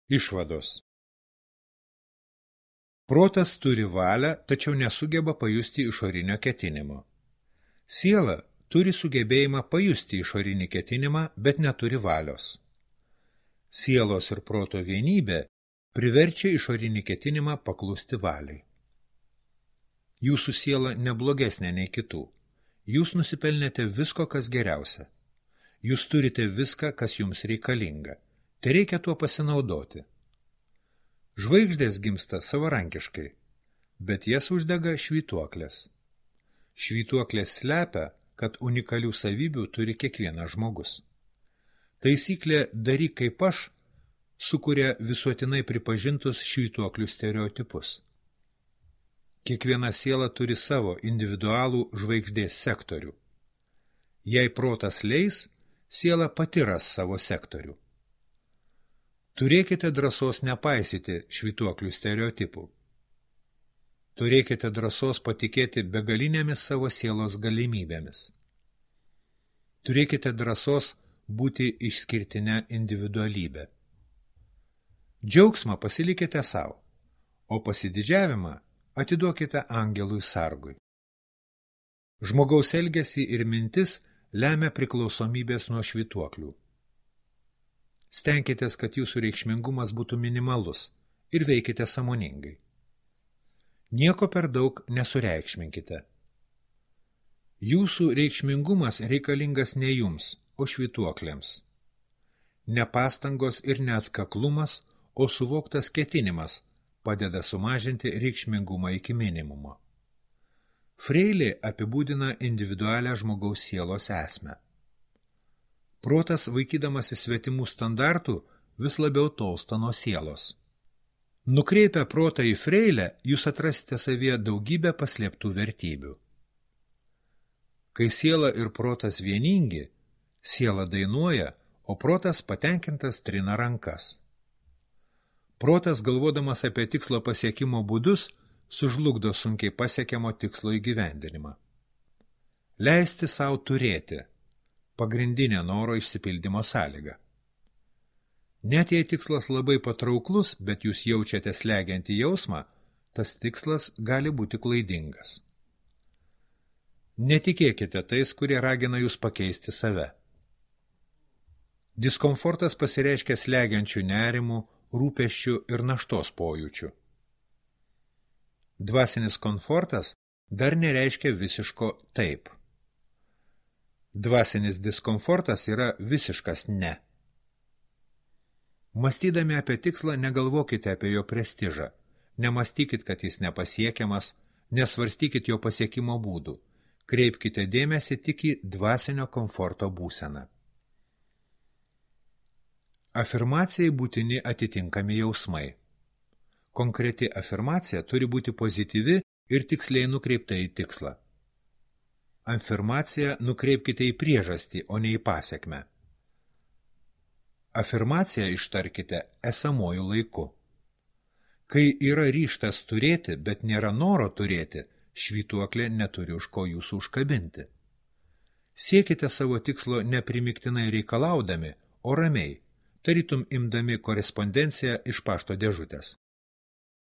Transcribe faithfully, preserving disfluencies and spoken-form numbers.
Išvados. Protas turi valią, tačiau nesugeba pajusti išorinio ketinimo. Siela turi sugebėjimą pajusti išorinį ketinimą, bet neturi valios. Sielos ir proto vienybė priverčia išorinį ketinimą paklusti valiai. Jūsų siela neblogesnė nei kitų. Jūs nusipelnėte visko, kas geriausia. Jūs turite viską, kas jums reikalinga. Tai reikia tuo pasinaudoti. Žvaigždės gimsta savarankiškai, bet jas uždega švytuoklės. Švytuoklės slepia, kad unikalių savybių turi kiekvienas žmogus. Taisyklė daryk kaip aš sukuria visuotinai pripažintus švytuoklių stereotipus. Kiekviena siela turi savo individualų žvaigždės sektorių. Jei protas leis, siela pati ras savo sektorių. Turėkite drąsos nepaisyti švytuoklių stereotipų. Turėkite drąsos patikėti begalinėmis savo sielos galimybėmis. Turėkite drąsos būti išskirtinę individualybę. Džiaugsmą pasilikite savo, o pasididžiavimą atiduokite angelui sargui. Žmogaus elgesį ir mintis lemia priklausomybės nuo švytuoklių. Stenkitės, kad jūsų reikšmingumas būtų minimalus ir veikite sąmoningai. Nieko per daug nesureikšminkite. Jūsų reikšmingumas reikalingas ne jums, o švytuokliams. Ne pastangos ir neatkaklumas, o suvoktas ketinimas padeda sumažinti reikšmingumą iki minimumo. Freilė apibūdina individualią žmogaus sielos esmę. Protas, vaikydamasi svetimų standartų, vis labiau tolsta nuo sielos. Nukreipę protą į Freilę, jūs atrasite savyje daugybę paslėptų vertybių. Kai siela ir protas vieningi, siela dainuoja, o protas patenkintas trina rankas. Protas, galvodamas apie tikslo pasiekimo būdus, sužlugdo sunkiai pasiekiamo tikslo įgyvendinimą. Leisti sau turėti – pagrindinė noro išsipildymo sąlyga. Net jei tikslas labai patrauklus, bet jūs jaučiate slegiantį jausmą, tas tikslas gali būti klaidingas. Netikėkite tais, kurie ragina jūs pakeisti save. Diskomfortas pasireiškia slegiančių nerimų, rūpesčių ir naštos pojūčių. Dvasinis komfortas dar nereiškia visiško taip. Dvasinis diskomfortas yra visiškas ne. Mąstydami apie tikslą, negalvokite apie jo prestižą. Nemąstykit, kad jis nepasiekiamas, nesvarstykit jo pasiekimo būdų. Kreipkite dėmesį tik į dvasinio komforto būseną. Afirmacijai būtini atitinkami jausmai. Konkreti afirmacija turi būti pozityvi ir tiksliai nukreipta į tikslą. Afirmaciją nukreipkite į priežastį, o ne į pasekmę. Afirmaciją ištarkite esamuoju laiku. Kai yra ryžtas turėti, bet nėra noro turėti, švytuoklė neturi už ko jūsų užkabinti. Siekite savo tikslo neprimiktinai reikalaudami, o ramiai, tarytum imdami korespondenciją iš pašto dėžutės.